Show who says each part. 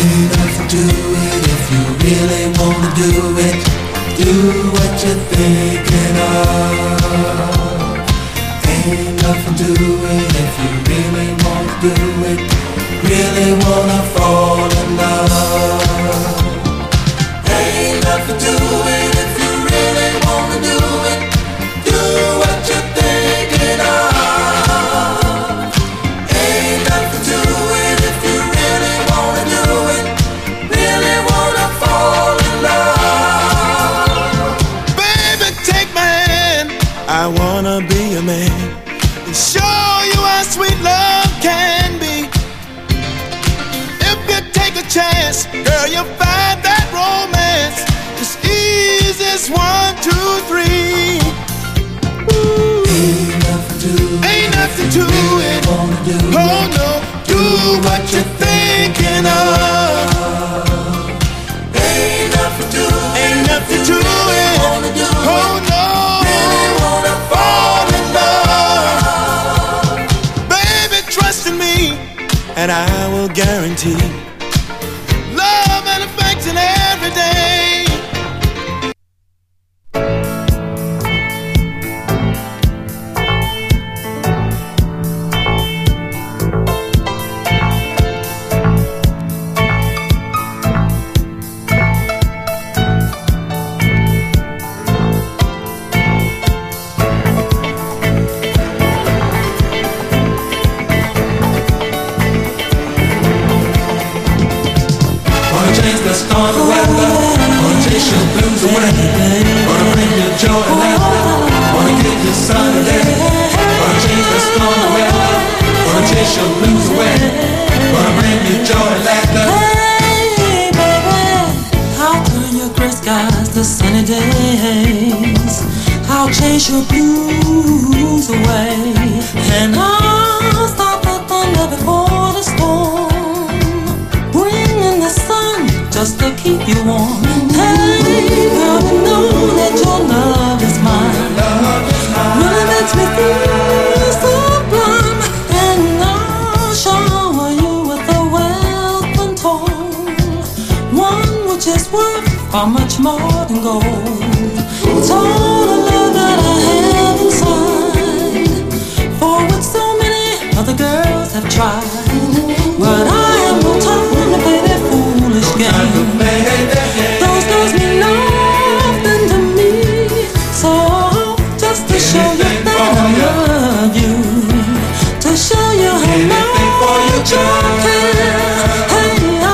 Speaker 1: Ain't nothing to it if you really wanna do it. Do what you're thinking of. Ain't nothing to it if you really wanna do it. Really wanna fall in love. Ain't nothing to it if you really wanna do it. Do what you're thinking of. Ain't nothing to it if you really wanna do it. Really wanna fall in love.
Speaker 2: Baby, take my hand. I wanna be a man and show you how sweet love can be. If you take a chance, girl, you'll find that romance is easy as 1, 2, 3. Ooh. Ain't nothing to it. Oh no, do what you're thinking of.
Speaker 1: Ain't nothing to it.
Speaker 2: Ain't nothing to it. Oh no,
Speaker 1: Really wanna fall in love.
Speaker 2: baby, trust in me, and I will guarantee love and affection every day.
Speaker 1: Wanna change the stormy weather. Wanna chase your blues away. Wanna bring you joy and laughter. Wanna give you sunny day. Wanna change the stormy weather. Wanna chase your blues away. Wanna bring you joy and laughter.
Speaker 3: Hey, baby, I'll turn your gray skies to sunny days. I'll chase your blues away, and I'll stop the thunder before the storm, bringing the sun just to keep you warm. Hey, girl, you know that your love is mine. Really makes me feel sublime, and I'll shower you with a wealth untold, one which is worth far much more than gold. It's all the love that I have inside, for what so many other girls have tried, but I have no time to play that foolish game.